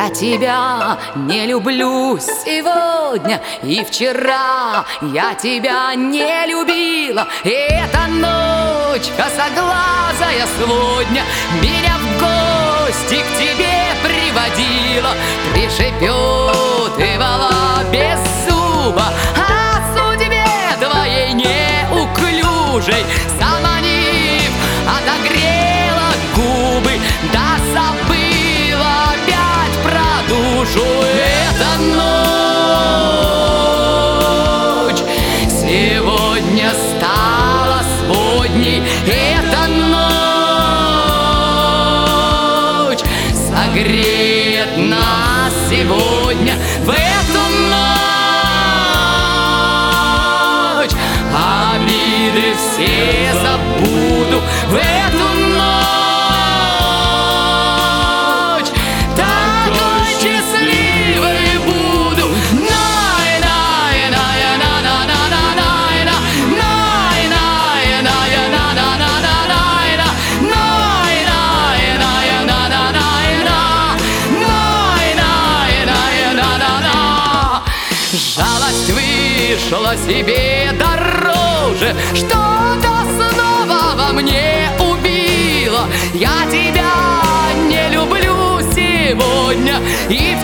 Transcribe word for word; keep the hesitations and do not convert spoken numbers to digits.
Я тебя не люблю сегодня и вчера. Я тебя не любила, и эта ночь косоглазая сегодня меня в гости к тебе приводила. Пришепетывала без зуба о судьбе твоей неуклюжей, заманив, отогрела губы, да забыла опять про душу. Эта ночь сегодня стала сводней. Эта ночь согреет нас сегодня. В эту ночь обиды все забуду. В эту ночь такой счастливой буду. Жалость вышла себе дороже, что-то снова во мне убило. Я тебя не люблю сегодня и